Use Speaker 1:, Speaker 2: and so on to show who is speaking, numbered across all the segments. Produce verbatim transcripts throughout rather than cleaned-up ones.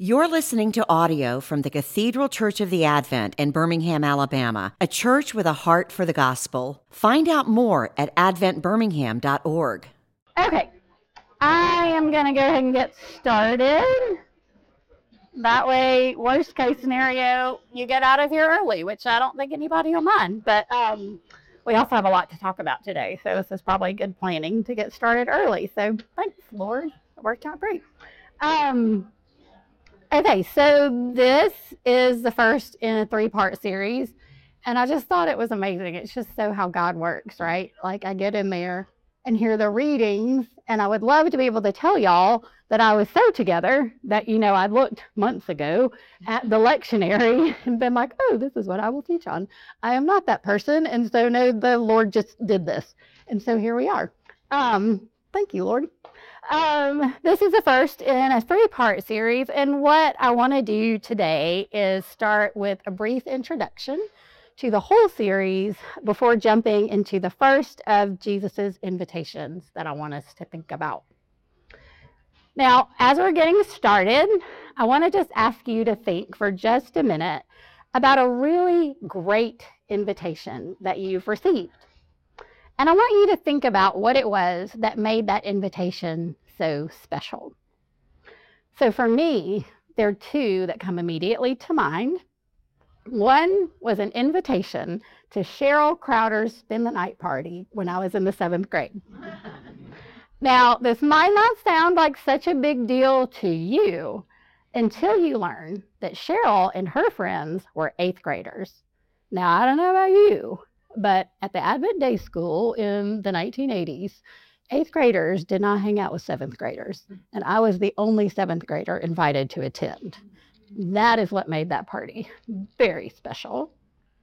Speaker 1: You're listening to audio from the Cathedral Church of the Advent in Birmingham, Alabama, a church with a heart for the gospel. Find out more at advent birmingham dot org.
Speaker 2: Okay, I am going to go ahead and get started. That way, worst case scenario, you get out of here early, which I don't think anybody will mind. But um, we also have a lot to talk about today, so this is probably good planning to get started early. So thanks, Lord. It worked out great. Um, okay, so this is the first in a three-part series, and I just thought it was amazing. It's just so how God works, right? Like, I get in there and hear the readings, and I would love to be able to tell y'all that I was so together that, you know, I looked months ago at the lectionary and been like, oh, this is what I will teach on. I am not that person, and so no, the Lord just did this. And so here we are. Um, thank you, Lord. Um, this is the first in a three-part series, and what I want to do today is start with a brief introduction to the whole series before jumping into the first of Jesus's invitations that I want us to think about. Now, as we're getting started, I want to just ask you to think for just a minute about a really great invitation that you've received. And I want you to think about what it was that made that invitation so special. So for me, there are two that come immediately to mind. One was an invitation to Cheryl Crowder's Spend the Night party when I was in the seventh grade. Now, this might not sound like such a big deal to you until you learn that Cheryl and her friends were eighth graders. Now, I don't know about you, but at the Advent Day School in the nineteen eighties, eighth graders did not hang out with seventh graders, and I was the only seventh grader invited to attend. That is what made that party very special.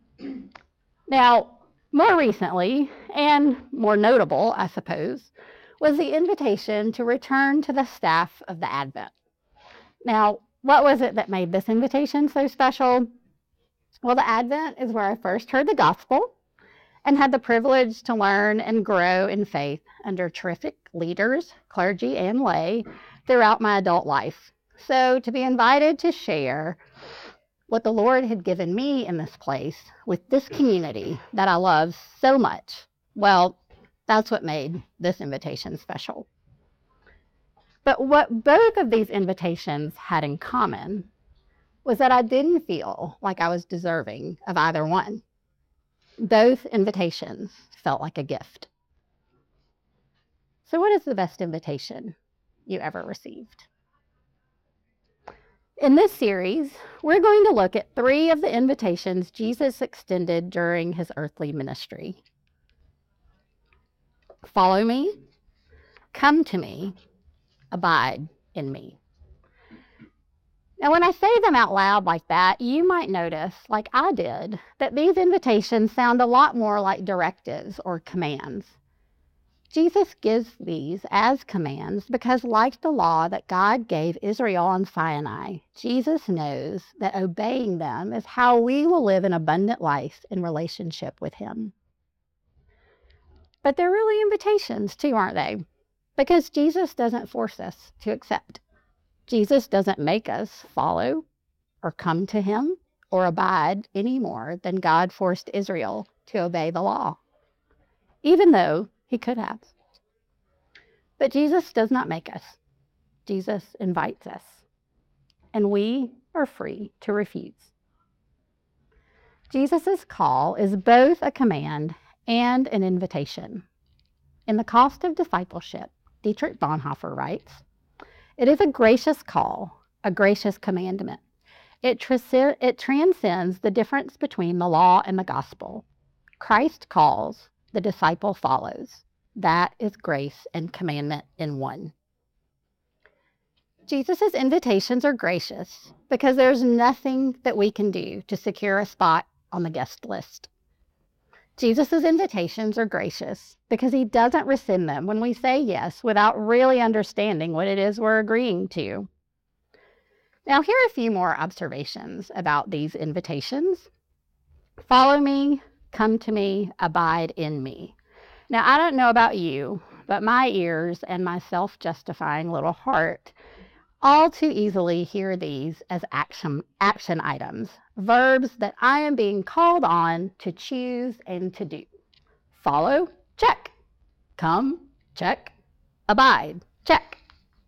Speaker 2: Now, more recently, and more notable, I suppose, was the invitation to return to the staff of the Advent. Now, what was it that made this invitation so special? Well, the Advent is where I first heard the gospel and had the privilege to learn and grow in faith under terrific leaders, clergy, and lay throughout my adult life. So to be invited to share what the Lord had given me in this place with this community that I love so much, well, that's what made this invitation special. But what both of these invitations had in common was that I didn't feel like I was deserving of either one. Both invitations felt like a gift. So what is the best invitation you ever received? In this series, we're going to look at three of the invitations Jesus extended during his earthly ministry. Follow me, come to me, abide in me. Now, when I say them out loud like that, you might notice, like I did, that these invitations sound a lot more like directives or commands. Jesus gives these as commands because, like the law that God gave Israel on Sinai, Jesus knows that obeying them is how we will live an abundant life in relationship with him. But they're really invitations too, aren't they? Because Jesus doesn't force us to accept. Jesus doesn't make us follow or come to him or abide any more than God forced Israel to obey the law, even though he could have. But Jesus does not make us. Jesus invites us, and we are free to refuse. Jesus' call is both a command and an invitation. In The Cost of Discipleship, Dietrich Bonhoeffer writes, "It is a gracious call, a gracious commandment. It, tras- it transcends the difference between the law and the gospel. Christ calls, the disciple follows. That is grace and commandment in one." Jesus' invitations are gracious because there's nothing that we can do to secure a spot on the guest list. Jesus' invitations are gracious because he doesn't rescind them when we say yes without really understanding what it is we're agreeing to. Now, here are a few more observations about these invitations. Follow me, come to me, abide in me. Now, I don't know about you, but my ears and my self-justifying little heart all too easily hear these as action, action items, verbs that I am being called on to choose and to do. Follow, check. Come, check. Abide, check.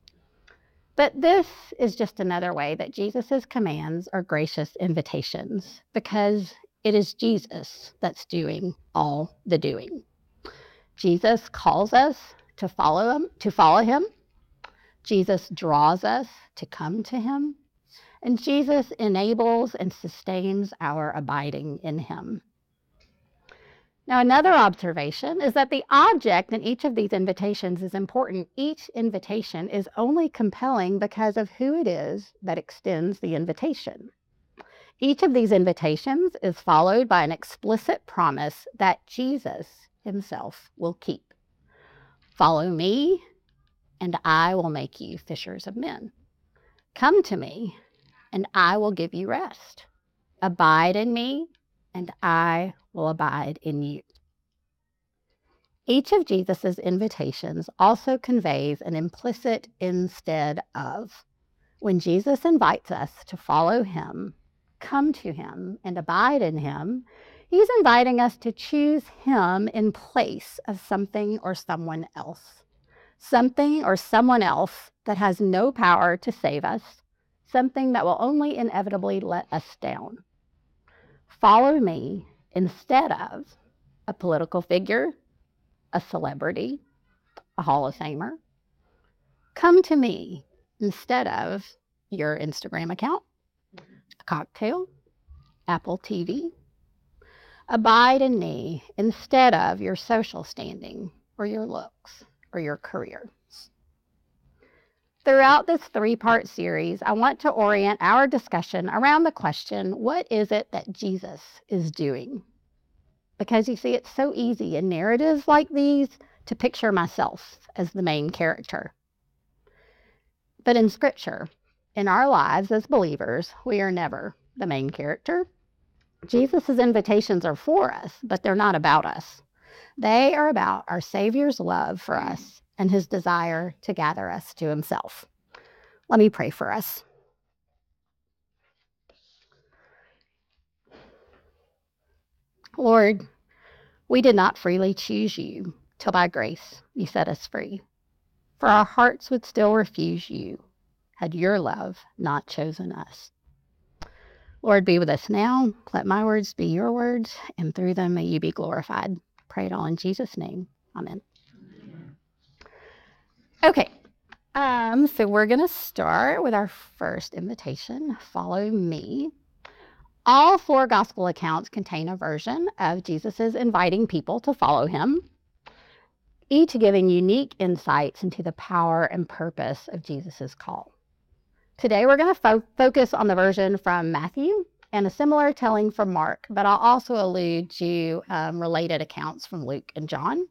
Speaker 2: But this is just another way that Jesus' commands are gracious invitations, because it is Jesus that's doing all the doing. Jesus calls us to follow him, to follow him. Jesus draws us to come to him. And Jesus enables and sustains our abiding in him. Now, another observation is that the object in each of these invitations is important. Each invitation is only compelling because of who it is that extends the invitation. Each of these invitations is followed by an explicit promise that Jesus himself will keep. Follow me, and I will make you fishers of men. Come to me, and I will give you rest. Abide in me, and I will abide in you. Each of Jesus' invitations also conveys an implicit instead of. When Jesus invites us to follow him, come to him, and abide in him, he's inviting us to choose him in place of something or someone else. Something or someone else that has no power to save us, something that will only inevitably let us down. Follow me instead of a political figure, a celebrity, a Hall of Famer. Come to me instead of your Instagram account, a cocktail, Apple T V. Abide in me instead of your social standing or your looks or your career. Throughout this three-part series, I want to orient our discussion around the question, what is it that Jesus is doing? Because you see, it's so easy in narratives like these to picture myself as the main character. But in Scripture, in our lives as believers, we are never the main character. Jesus' invitations are for us, but they're not about us. They are about our Savior's love for us and his desire to gather us to himself. Let me pray for us. Lord, we did not freely choose you till by grace you set us free. For our hearts would still refuse you had your love not chosen us. Lord, be with us now. Let my words be your words, and through them may you be glorified. Pray it all in Jesus' name. Amen. Okay, um, so we're going to start with our first invitation, follow me. All four gospel accounts contain a version of Jesus' inviting people to follow him, each giving unique insights into the power and purpose of Jesus' call. Today we're going to fo- focus on the version from Matthew and a similar telling from Mark, but I'll also allude to um, related accounts from Luke and John.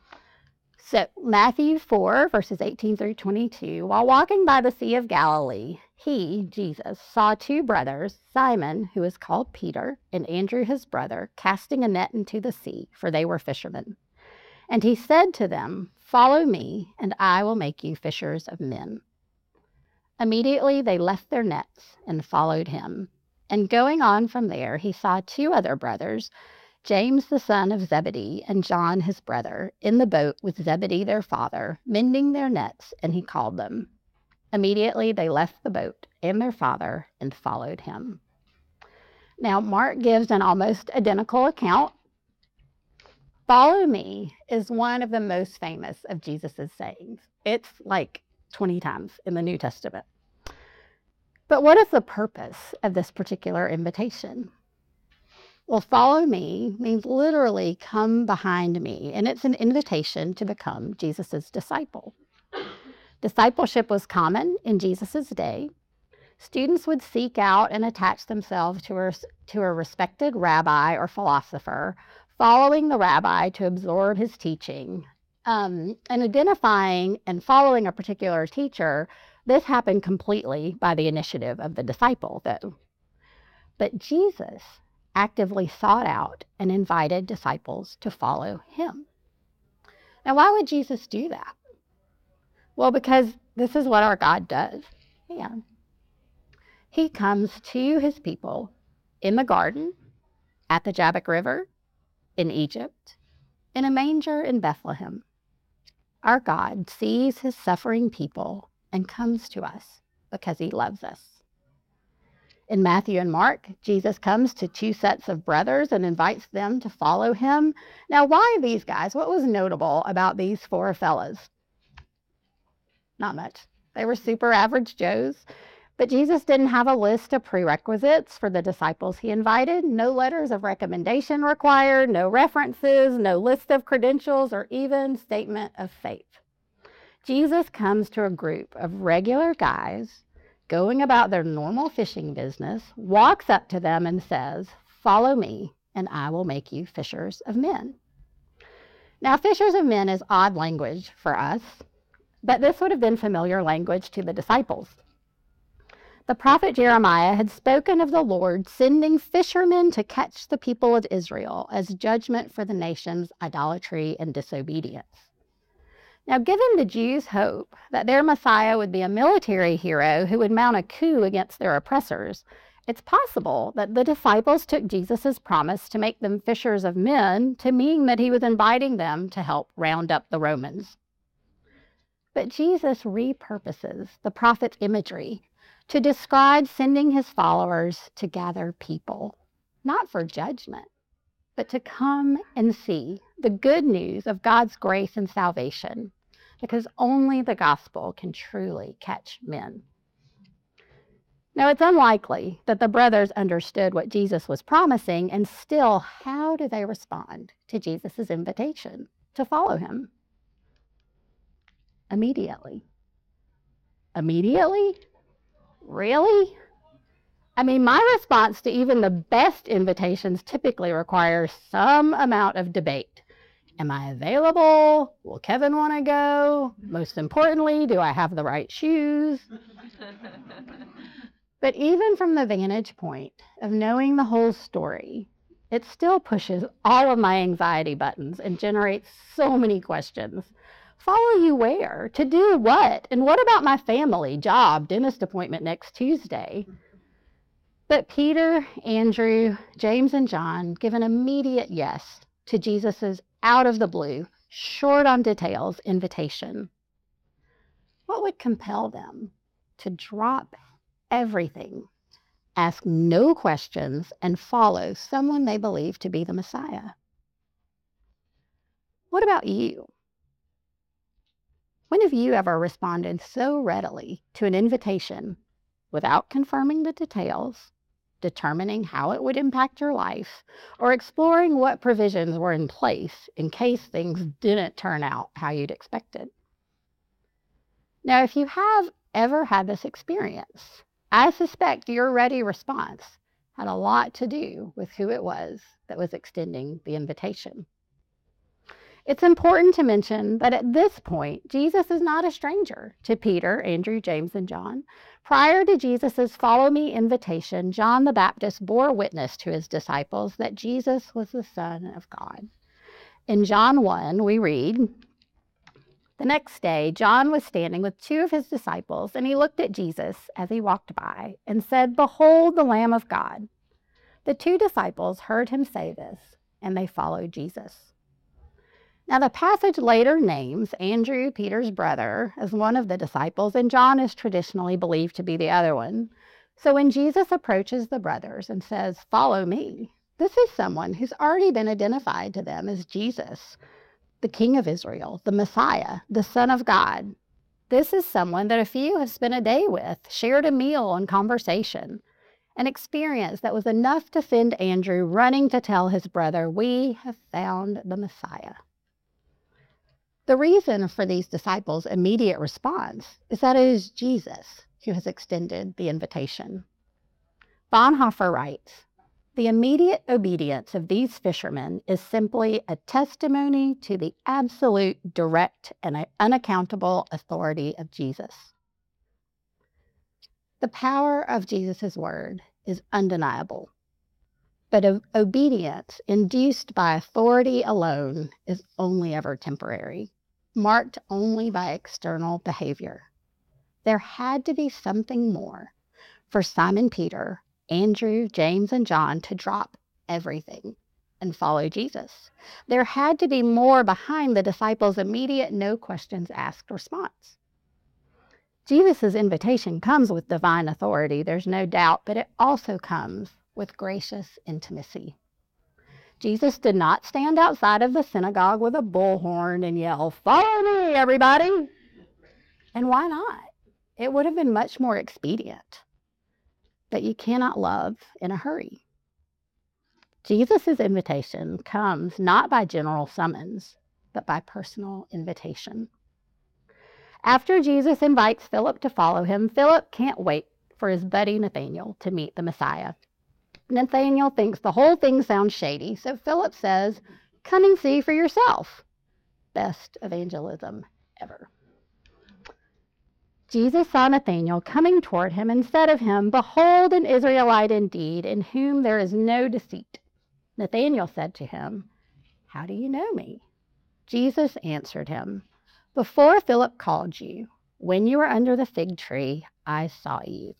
Speaker 2: So Matthew four, verses eighteen through twenty-two, while walking by the Sea of Galilee, he, Jesus, saw two brothers, Simon, who is called Peter, and Andrew his brother, casting a net into the sea, for they were fishermen. And he said to them, "Follow me, and I will make you fishers of men." Immediately they left their nets and followed him. And going on from there, he saw two other brothers, James the son of Zebedee and John his brother, in the boat with Zebedee their father, mending their nets, and he called them. Immediately they left the boat and their father and followed him. Now, Mark gives an almost identical account. Follow me is one of the most famous of Jesus' sayings. It's like twenty times in the New Testament. But what is the purpose of this particular invitation? Well, follow me means literally come behind me, and it's an invitation to become Jesus' disciple. Discipleship was common in Jesus' day. Students would seek out and attach themselves to a, to a respected rabbi or philosopher, following the rabbi to absorb his teaching. Um, and identifying and following a particular teacher, this happened completely by the initiative of the disciple, though. But Jesus actively sought out and invited disciples to follow him. Now, why would Jesus do that? Well, because this is what our God does. can. He comes to his people in the garden, at the Jabbok River, in Egypt, in a manger in Bethlehem. Our God sees his suffering people and comes to us because he loves us. In Matthew and Mark, Jesus comes to two sets of brothers and invites them to follow him. Now, why these guys? What was notable about these four fellas? Not much. They were super average Joes. But Jesus didn't have a list of prerequisites for the disciples he invited. No letters of recommendation required, no references, no list of credentials, or even statement of faith. Jesus comes to a group of regular guys going about their normal fishing business, walks up to them and says, "Follow me, and I will make you fishers of men." Now, fishers of men is odd language for us, but this would have been familiar language to the disciples. The prophet Jeremiah had spoken of the Lord sending fishermen to catch the people of Israel as judgment for the nation's idolatry and disobedience. Now, given the Jews' hope that their Messiah would be a military hero who would mount a coup against their oppressors, it's possible that the disciples took Jesus' promise to make them fishers of men to mean that he was inviting them to help round up the Romans. But Jesus repurposes the prophet's imagery to describe sending his followers to gather people, not for judgment, but to come and see the good news of God's grace and salvation, because only the gospel can truly catch men. Now, it's unlikely that the brothers understood what Jesus was promising, and still, how do they respond to Jesus' invitation to follow him? Immediately. Immediately? Really? I mean, my response to even the best invitations typically requires some amount of debate. Am I available? Will Kevin want to go? Most importantly, do I have the right shoes? But even from the vantage point of knowing the whole story, it still pushes all of my anxiety buttons and generates so many questions. Follow you where? To do what? And what about my family, job, dentist appointment next Tuesday? But Peter, Andrew, James, and John give an immediate yes to Jesus' out of the blue, short on details invitation. What would compel them to drop everything, ask no questions, and follow someone they believe to be the Messiah? What about you? When have you ever responded so readily to an invitation without confirming the details, determining how it would impact your life, or exploring what provisions were in place in case things didn't turn out how you'd expected? Now, if you have ever had this experience, I suspect your ready response had a lot to do with who it was that was extending the invitation. It's important to mention that at this point, Jesus is not a stranger to Peter, Andrew, James, and John. Prior to Jesus' follow me invitation, John the Baptist bore witness to his disciples that Jesus was the Son of God. In John one, we read, "The next day, John was standing with two of his disciples, and he looked at Jesus as he walked by and said, 'Behold the Lamb of God.' The two disciples heard him say this, and they followed Jesus." Now, the passage later names Andrew, Peter's brother, as one of the disciples, and John is traditionally believed to be the other one. So when Jesus approaches the brothers and says, "Follow me," this is someone who's already been identified to them as Jesus, the King of Israel, the Messiah, the Son of God. This is someone that a few have spent a day with, shared a meal and conversation, an experience that was enough to send Andrew running to tell his brother, "We have found the Messiah." The reason for these disciples' immediate response is that it is Jesus who has extended the invitation. Bonhoeffer writes, "The immediate obedience of these fishermen is simply a testimony to the absolute, direct, and unaccountable authority of Jesus." The power of Jesus' word is undeniable, but obedience induced by authority alone is only ever temporary, marked only by external behavior. There had to be something more for Simon Peter, Andrew, James, and John to drop everything and follow Jesus. There had to be more behind the disciples' immediate no questions asked response. Jesus' invitation comes with divine authority, there's no doubt, but it also comes with gracious intimacy. Jesus did not stand outside of the synagogue with a bullhorn and yell, "Follow me, everybody!" And why not? It would have been much more expedient. But you cannot love in a hurry. Jesus' invitation comes not by general summons, but by personal invitation. After Jesus invites Philip to follow him, Philip can't wait for his buddy Nathanael to meet the Messiah. Nathanael thinks the whole thing sounds shady, so Philip says, "Come and see for yourself." Best evangelism ever. Jesus saw Nathanael coming toward him and said of him, "Behold, an Israelite indeed, in whom there is no deceit." Nathanael said to him, "How do you know me?" Jesus answered him, "Before Philip called you, when you were under the fig tree, I saw you."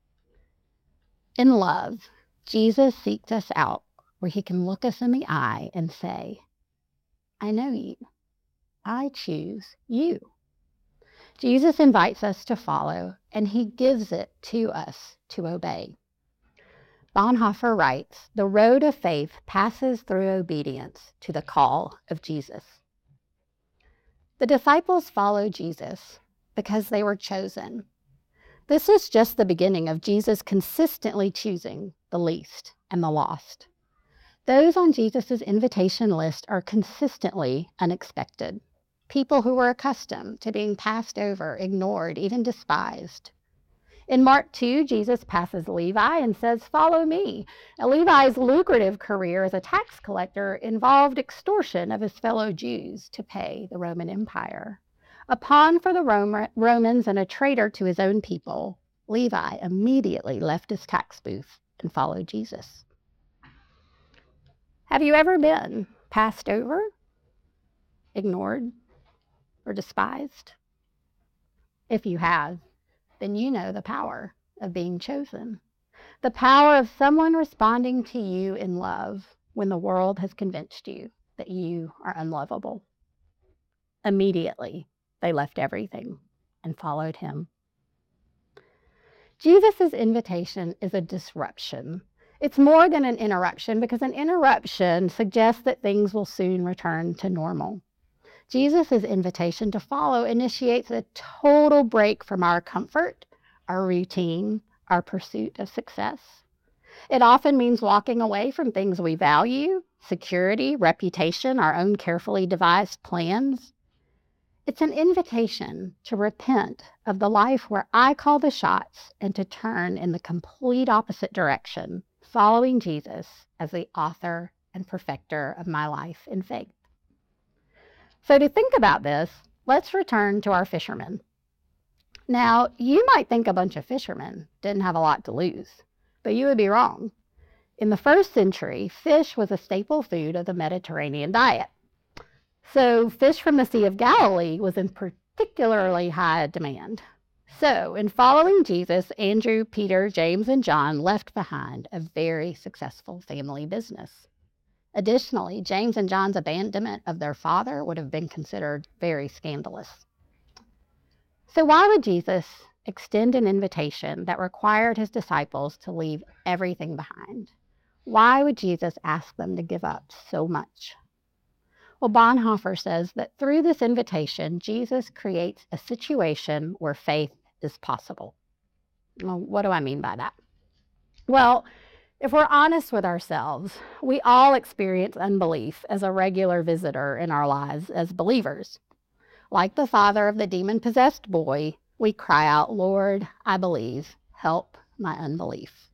Speaker 2: In love, Jesus seeks us out where he can look us in the eye and say, "I know you. I choose you." Jesus invites us to follow, and he gives it to us to obey. Bonhoeffer writes, "The road of faith passes through obedience to the call of Jesus." The disciples followed Jesus because they were chosen. This is just the beginning of Jesus consistently choosing the least and the lost. Those on Jesus' invitation list are consistently unexpected. People who were accustomed to being passed over, ignored, even despised. In Mark two, Jesus passes Levi and says, "Follow me." Now, Levi's lucrative career as a tax collector involved extortion of his fellow Jews to pay the Roman Empire. A pawn for the Rome- Romans and a traitor to his own people, Levi immediately left his tax booth and followed Jesus. Have you ever been passed over, ignored, or despised? If you have, then you know the power of being chosen. The power of someone responding to you in love when the world has convinced you that you are unlovable. Immediately, they left everything and followed him. Jesus' invitation is a disruption. It's more than an interruption, because an interruption suggests that things will soon return to normal. Jesus' invitation to follow initiates a total break from our comfort, our routine, our pursuit of success. It often means walking away from things we value, security, reputation, our own carefully devised plans. It's an invitation to repent of the life where I call the shots and to turn in the complete opposite direction, following Jesus as the author and perfecter of my life in faith. So to think about this, let's return to our fishermen. Now, you might think a bunch of fishermen didn't have a lot to lose, but you would be wrong. In the first century, fish was a staple food of the Mediterranean diet. So fish from the Sea of Galilee was in particularly high demand. So in following Jesus, Andrew, Peter, James, and John left behind a very successful family business. Additionally, James and John's abandonment of their father would have been considered very scandalous. So why would Jesus extend an invitation that required his disciples to leave everything behind? Why would Jesus ask them to give up so much? Well, Bonhoeffer says that through this invitation, Jesus creates a situation where faith is possible. Well, what do I mean by that? Well, if we're honest with ourselves, we all experience unbelief as a regular visitor in our lives as believers. Like the father of the demon-possessed boy, we cry out, "Lord, I believe, help my unbelief."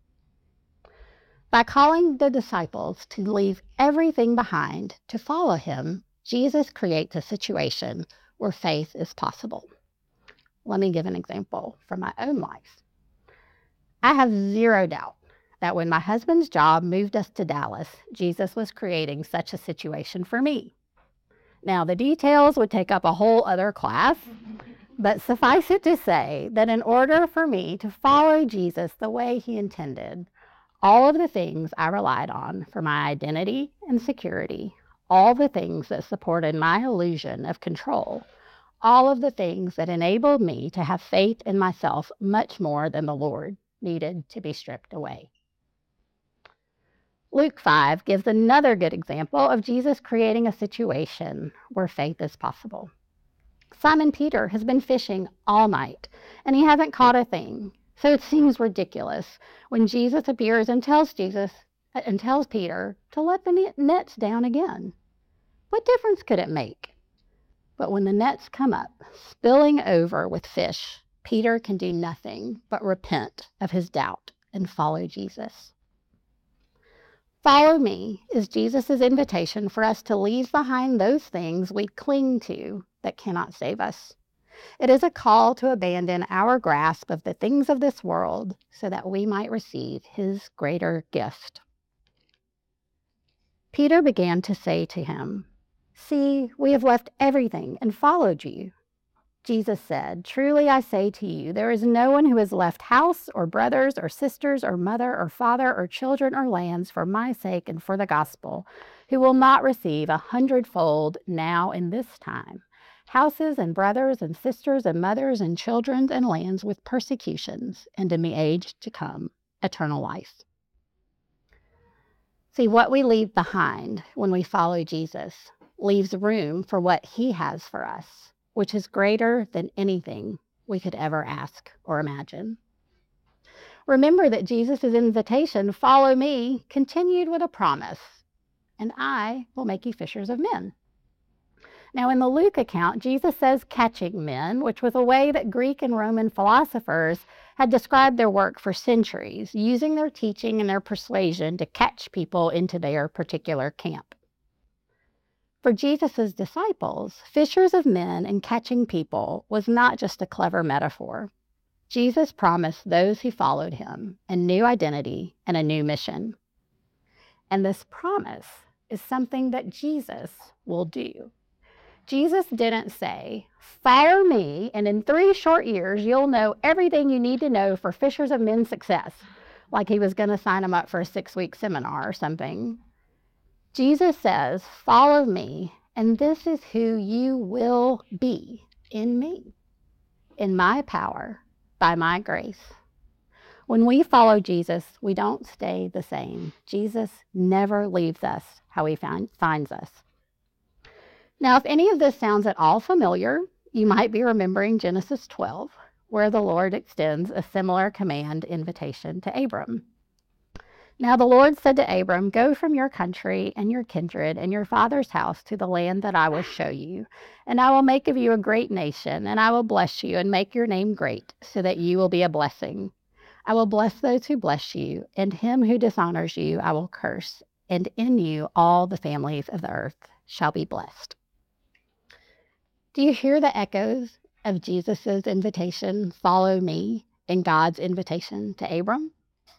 Speaker 2: By calling the disciples to leave everything behind to follow him, Jesus creates a situation where faith is possible. Let me give an example from my own life. I have zero doubt that when my husband's job moved us to Dallas, Jesus was creating such a situation for me. Now, the details would take up a whole other class, But suffice it to say that in order for me to follow Jesus the way he intended, all of the things I relied on for my identity and security, all the things that supported my illusion of control, all of the things that enabled me to have faith in myself much more than the Lord, needed to be stripped away. Luke five gives another good example of Jesus creating a situation where faith is possible. Simon Peter has been fishing all night, and he hasn't caught a thing. So it seems ridiculous when Jesus appears and tells Jesus and tells Peter to let the nets down again. What difference could it make? But when the nets come up, spilling over with fish, Peter can do nothing but repent of his doubt and follow Jesus. Follow me is Jesus' invitation for us to leave behind those things we cling to that cannot save us. It is a call to abandon our grasp of the things of this world so that we might receive his greater gift. Peter began to say to him, "See, we have left everything and followed you." Jesus said, "Truly I say to you, there is no one who has left house or brothers or sisters or mother or father or children or lands for my sake and for the gospel, who will not receive a hundredfold now in this time, houses and brothers and sisters and mothers and children and lands with persecutions, and in the age to come, eternal life." See, what we leave behind when we follow Jesus leaves room for what he has for us, which is greater than anything we could ever ask or imagine. Remember that Jesus' invitation, "Follow me," continued with a promise, "And I will make you fishers of men." Now, in the Luke account, Jesus says catching men, which was a way that Greek and Roman philosophers had described their work for centuries, using their teaching and their persuasion to catch people into their particular camp. For Jesus' disciples, fishers of men and catching people was not just a clever metaphor. Jesus promised those who followed him a new identity and a new mission. And this promise is something that Jesus will do. Jesus didn't say, "Follow me, and in three short years, you'll know everything you need to know for fishers of men success," like he was going to sign them up for a six-week seminar or something. Jesus says, "Follow me, and this is who you will be in me, in my power, by my grace." When we follow Jesus, we don't stay the same. Jesus never leaves us how he find, finds us. Now, if any of this sounds at all familiar, you might be remembering Genesis twelve, where the Lord extends a similar command invitation to Abram. Now the Lord said to Abram, "Go from your country and your kindred and your father's house to the land that I will show you, and I will make of you a great nation, and I will bless you and make your name great, so that you will be a blessing. I will bless those who bless you, and him who dishonors you I will curse, and in you all the families of the earth shall be blessed." Do you hear the echoes of Jesus' invitation, "Follow me," and God's invitation to Abram?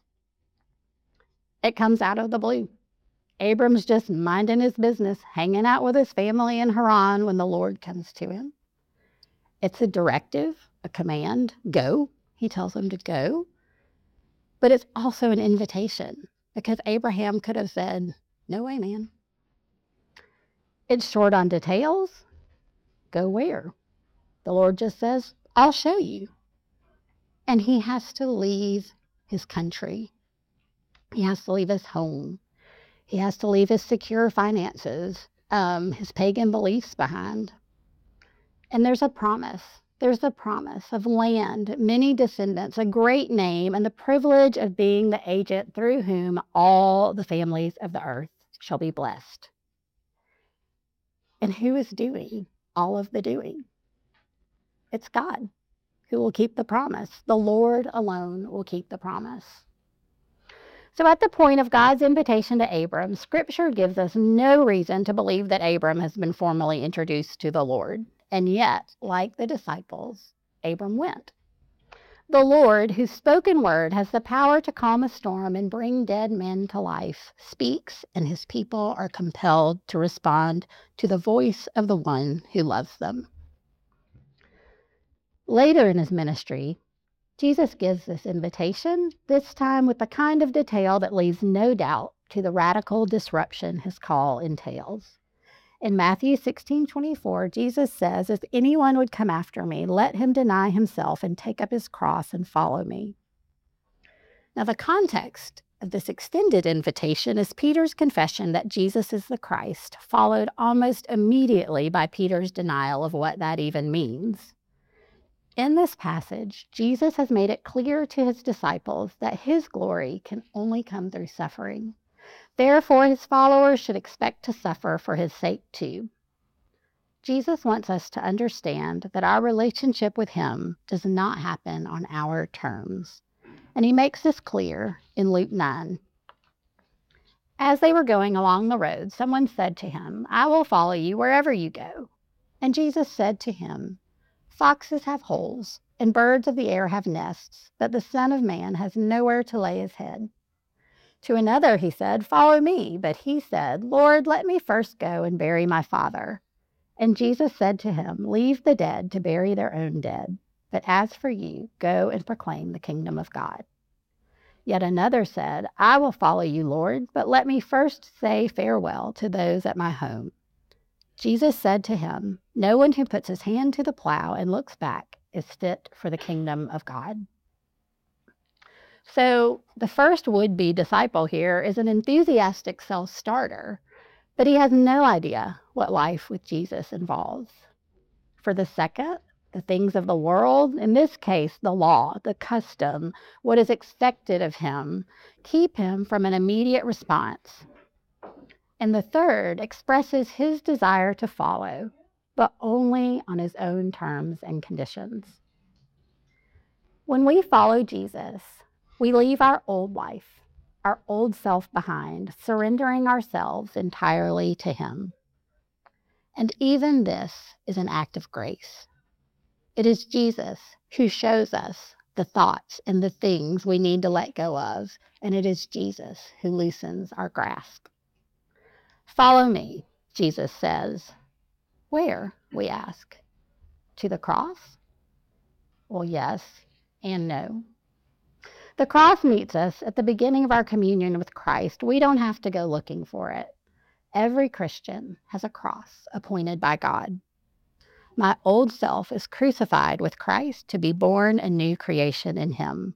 Speaker 2: It comes out of the blue. Abram's just minding his business, hanging out with his family in Haran when the Lord comes to him. It's a directive, a command, go. He tells him to go. But it's also an invitation, because Abraham could have said, "No way, man." It's short on details. Go where? The Lord just says, "I'll show you." And he has to leave his country. He has to leave his home. He has to leave his secure finances, um, his pagan beliefs behind. And there's a promise. There's the promise of land, many descendants, a great name, and the privilege of being the agent through whom all the families of the earth shall be blessed. And who is doing all of the doing? It's God who will keep the promise. The Lord alone will keep the promise. So at the point of God's invitation to Abram, Scripture gives us no reason to believe that Abram has been formally introduced to the Lord. And yet, like the disciples, Abram went. The Lord, whose spoken word has the power to calm a storm and bring dead men to life, speaks, and his people are compelled to respond to the voice of the one who loves them. Later in his ministry, Jesus gives this invitation, this time with the kind of detail that leaves no doubt to the radical disruption his call entails. In Matthew sixteen twenty-four, Jesus says, "If anyone would come after me, let him deny himself and take up his cross and follow me." Now, the context of this extended invitation is Peter's confession that Jesus is the Christ, followed almost immediately by Peter's denial of what that even means. In this passage, Jesus has made it clear to his disciples that his glory can only come through suffering. Therefore, his followers should expect to suffer for his sake too. Jesus wants us to understand that our relationship with him does not happen on our terms. And he makes this clear in Luke nine. As they were going along the road, someone said to him, "I will follow you wherever you go." And Jesus said to him, "Foxes have holes, and birds of the air have nests, but the Son of Man has nowhere to lay his head." To another he said, "Follow me." But he said, "Lord, let me first go and bury my father." And Jesus said to him, "Leave the dead to bury their own dead. But as for you, go and proclaim the kingdom of God." Yet another said, "I will follow you, Lord, but let me first say farewell to those at my home." Jesus said to him, "No one who puts his hand to the plow and looks back is fit for the kingdom of God." So the first would-be disciple here is an enthusiastic self-starter, but he has no idea what life with Jesus involves. For the second, the things of the world, in this case, the law, the custom, what is expected of him, keep him from an immediate response. And the third expresses his desire to follow, but only on his own terms and conditions. When we follow Jesus, we leave our old life, our old self behind, surrendering ourselves entirely to him. And even this is an act of grace. It is Jesus who shows us the thoughts and the things we need to let go of, and it is Jesus who loosens our grasp. "Follow me," Jesus says. Where, we ask? To the cross? Well, yes and no. The cross meets us at the beginning of our communion with Christ. We don't have to go looking for it. Every Christian has a cross appointed by God. My old self is crucified with Christ to be born a new creation in him.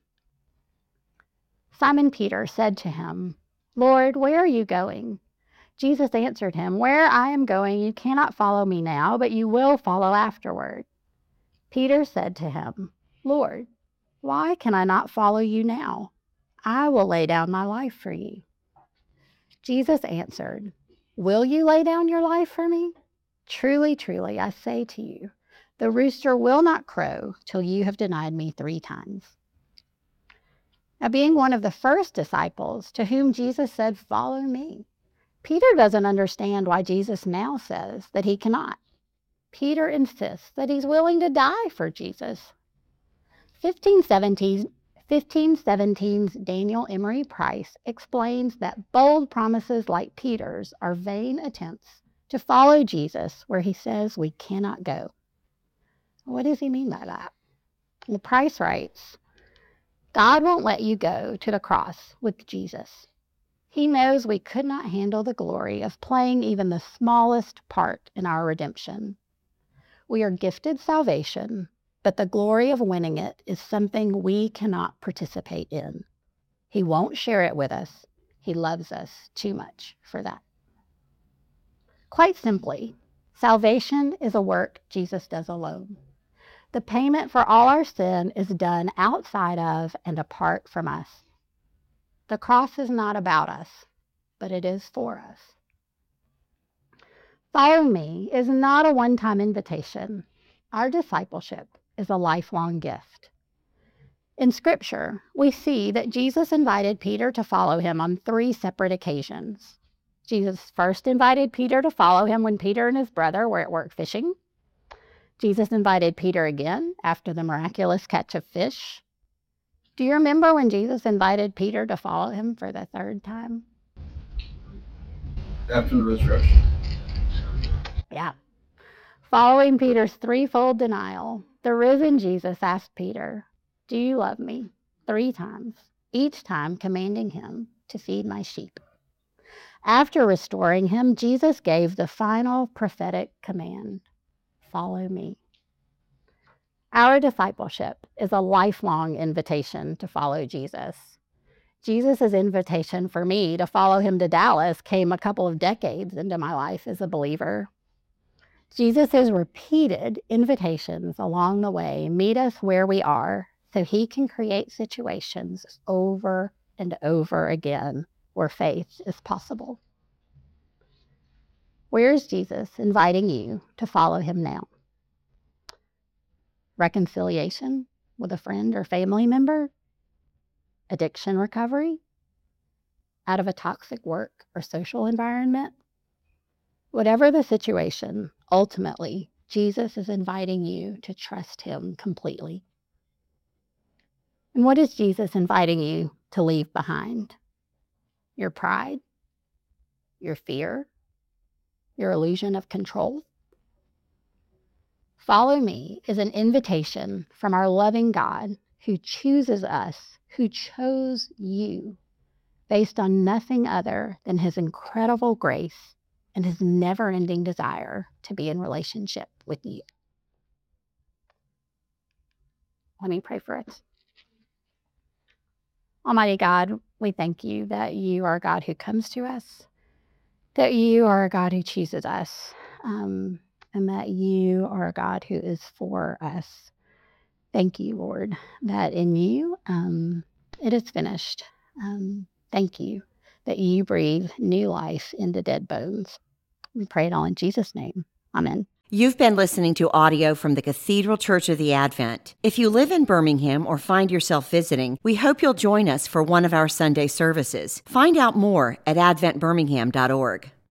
Speaker 2: Simon Peter said to him, "Lord, where are you going?" Jesus answered him, "Where I am going, you cannot follow me now, but you will follow afterward." Peter said to him, "Lord, why can I not follow you now? I will lay down my life for you." Jesus answered, "Will you lay down your life for me? Truly, truly, I say to you, the rooster will not crow till you have denied me three times." Now, being one of the first disciples to whom Jesus said, "Follow me," Peter doesn't understand why Jesus now says that he cannot. Peter insists that he's willing to die for Jesus. fifteen seventeen's Daniel Emery Price explains that bold promises like Peter's are vain attempts to follow Jesus where he says we cannot go. What does he mean by that? Well, Price writes, "God won't let you go to the cross with Jesus. He knows we could not handle the glory of playing even the smallest part in our redemption. We are gifted salvation, but the glory of winning it is something we cannot participate in. He won't share it with us. He loves us too much for that." Quite simply, salvation is a work Jesus does alone. The payment for all our sin is done outside of and apart from us. The cross is not about us, but it is for us. Follow me is not a one-time invitation. Our discipleship is a lifelong gift. In Scripture, we see that Jesus invited Peter to follow him on three separate occasions. Jesus first invited Peter to follow him when Peter and his brother were at work fishing. Jesus invited Peter again after the miraculous catch of fish. Do you remember when Jesus invited Peter to follow him for the third time?
Speaker 3: After the resurrection.
Speaker 2: Yeah. Following Peter's threefold denial, The risen Jesus asked Peter, "Do you love me?" three times, each time commanding him to feed my sheep. After restoring him, Jesus gave the final prophetic command, "Follow me." Our discipleship is a lifelong invitation to follow Jesus. Jesus' invitation for me to follow him to Dallas came a couple of decades into my life as a believer. Jesus' repeated invitations along the way meet us where we are so he can create situations over and over again where faith is possible. Where is Jesus inviting you to follow him now? Reconciliation with a friend or family member? Addiction recovery? Out of a toxic work or social environment? Whatever the situation, ultimately, Jesus is inviting you to trust him completely. And what is Jesus inviting you to leave behind? Your pride? Your fear? Your illusion of control? Follow me is an invitation from our loving God who chooses us, who chose you, based on nothing other than his incredible grace and his never-ending desire to be in relationship with you. Let me pray for us. Almighty God, we thank you that you are a God who comes to us, that you are a God who chooses us, um, and that you are a God who is for us. Thank you, Lord, that in you um, it is finished. Um, thank you that you breathe new life into dead bones. We pray it all in Jesus' name. Amen.
Speaker 1: You've been listening to audio from the Cathedral Church of the Advent. If you live in Birmingham or find yourself visiting, we hope you'll join us for one of our Sunday services. Find out more at advent birmingham dot org.